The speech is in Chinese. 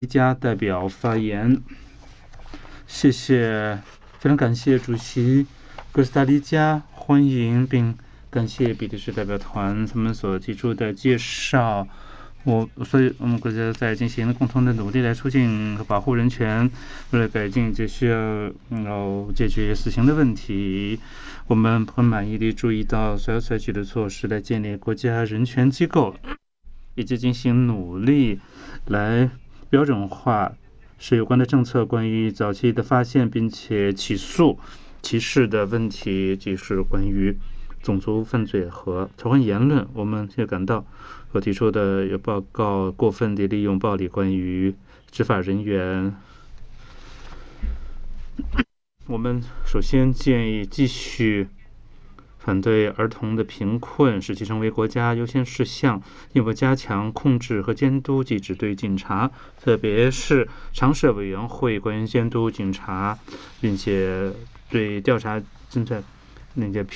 一家代表发言。谢谢，非常感谢主席哥斯达黎加，欢迎并感谢比利时代表团他们所提出的介绍。所以我们国家在进行共同的努力来促进和保护人权，为了改进这需要解决死刑的问题。我们很满意地注意到所要采取的措施来建立国家人权机构，以及进行努力来标准化是有关的政策关于早期的发现并且起诉歧视的问题，即是关于种族犯罪和仇恨言论。我们也感到所提出的有报告过分地利用暴力关于执法人员。我们首先建议继续反对儿童的贫困，使其成为国家优先事项，进一步加强控制和监督机制对警察，特别是常设委员会关于监督警察，并且对调查侦查那些